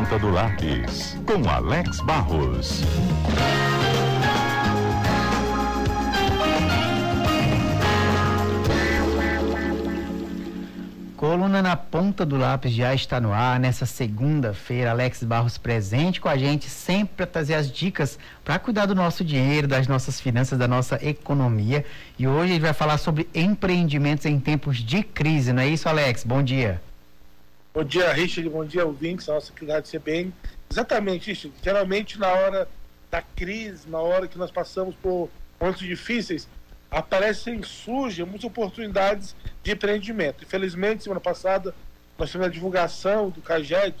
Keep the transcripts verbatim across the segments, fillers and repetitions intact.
ponta do lápis, com Alex Barros. Coluna na Ponta do Lápis já está no ar nessa segunda-feira. Alex Barros presente com a gente, sempre para trazer as dicas para cuidar do nosso dinheiro, das nossas finanças, da nossa economia. E hoje ele vai falar sobre empreendimentos em tempos de crise, não é isso, Alex? Bom dia. Bom dia, Richard. Bom dia, ouvintes, a nossa querida C B N. Exatamente, Richard. Geralmente, na hora da crise, na hora que nós passamos por momentos difíceis, aparecem, surgem muitas oportunidades de empreendimento. Infelizmente, semana passada, nós tivemos a divulgação do CAGED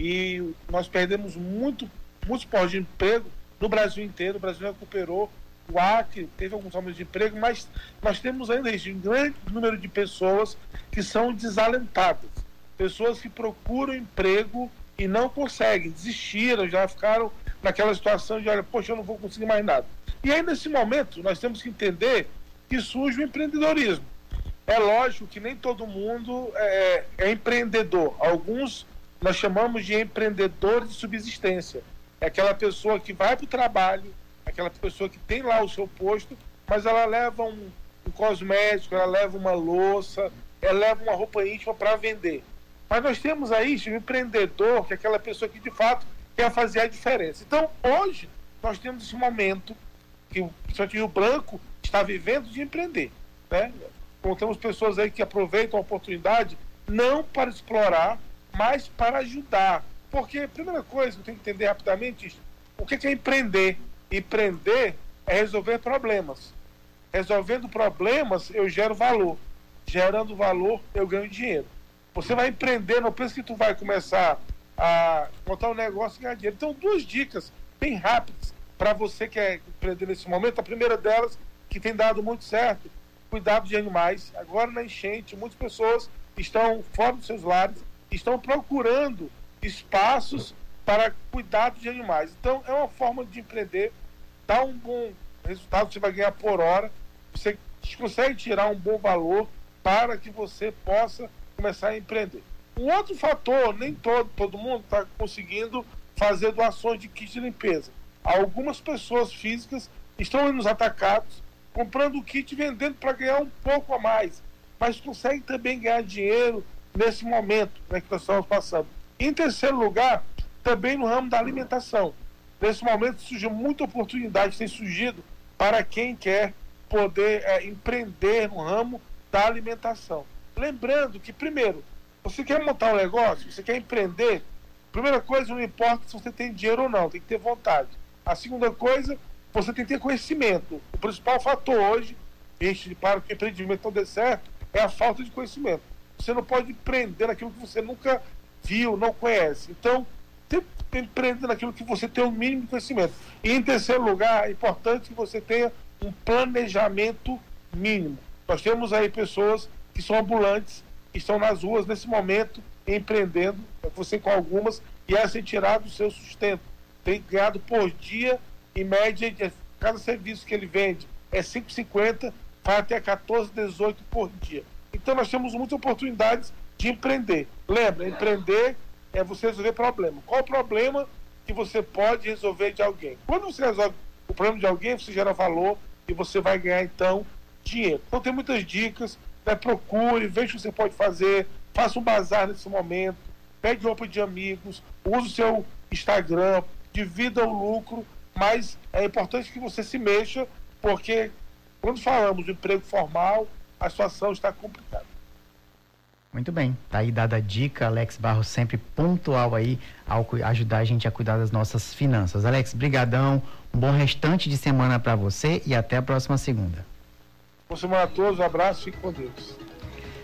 e nós perdemos muito, muitos postos de emprego no Brasil inteiro. O Brasil recuperou, o Acre teve alguns aumentos de emprego, mas nós temos ainda um grande número de pessoas que são desalentadas, pessoas que procuram emprego e não conseguem, desistiram, já ficaram naquela situação de, olha, poxa, eu não vou conseguir mais nada. E aí, nesse momento, nós temos que entender que surge o empreendedorismo. É lógico que nem todo mundo é, é empreendedor. Alguns nós chamamos de empreendedores de subsistência. É aquela pessoa que vai para o trabalho, aquela pessoa que tem lá o seu posto, mas ela leva um, um cosmético, ela leva uma louça, ela leva uma roupa íntima para vender. Mas nós temos aí o empreendedor, que é aquela pessoa que de fato quer fazer a diferença. Então, hoje, nós temos esse momento que o Rio Branco está vivendo de empreender, né? Então, temos pessoas aí que aproveitam a oportunidade não para explorar, mas para ajudar. Porque a primeira coisa que eu tenho que entender rapidamente, o que é empreender? Empreender é resolver problemas. Resolvendo problemas, eu gero valor. Gerando valor, eu ganho dinheiro. Você vai empreender, não pensa que tu vai começar a montar um negócio e ganhar dinheiro. Então, duas dicas bem rápidas para você que quer empreender nesse momento. A primeira delas, que tem dado muito certo, cuidado de animais. Agora, na enchente, muitas pessoas estão fora dos seus lares, estão procurando espaços para cuidado de animais. Então, é uma forma de empreender, dá um bom resultado, você vai ganhar por hora, você consegue tirar um bom valor para que você possa começar a empreender. Um outro fator, nem todo, todo mundo está conseguindo fazer doações de kit de limpeza. Algumas pessoas físicas estão indo nos atacados, comprando o kit e vendendo para ganhar um pouco a mais, mas conseguem também ganhar dinheiro nesse momento, né, que nós estamos passando. Em terceiro lugar, também no ramo da alimentação. Nesse momento surgiu muita oportunidade, tem surgido para quem quer poder é, empreender no ramo da alimentação. Lembrando que, primeiro, você quer montar um negócio, você quer empreender, primeira coisa, não importa se você tem dinheiro ou não, tem que ter vontade. A segunda coisa, você tem que ter conhecimento. O principal fator hoje, este, para que o empreendimento não dê certo, é a falta de conhecimento. Você não pode empreender naquilo que você nunca viu, não conhece. Então, sempre empreender naquilo que você tem o mínimo de conhecimento. E, em terceiro lugar, é importante que você tenha um planejamento mínimo. Nós temos aí pessoas que são ambulantes, que estão nas ruas nesse momento, empreendendo, você com algumas, e essa tem tirado o seu sustento. Tem ganhado por dia, em média, de cada serviço que ele vende é cinco reais e cinquenta centavos, vai até quatorze, dezoito por dia. Então nós temos muitas oportunidades de empreender. Lembra, empreender é você resolver problema. Qual o problema que você pode resolver de alguém? Quando você resolve o problema de alguém, você gera valor e você vai ganhar, então, dinheiro. Então tem muitas dicas, né? Procure, veja o que você pode fazer, faça um bazar nesse momento, pegue roupa de amigos, use o seu Instagram, divida o lucro, mas é importante que você se mexa, porque quando falamos de emprego formal, a situação está complicada. Muito bem, tá aí dada a dica, Alex Barros sempre pontual aí ao ajudar a gente a cuidar das nossas finanças. Alex, brigadão, um bom restante de semana para você e até a próxima segunda. Boa semana a todos, um abraço, fique com Deus.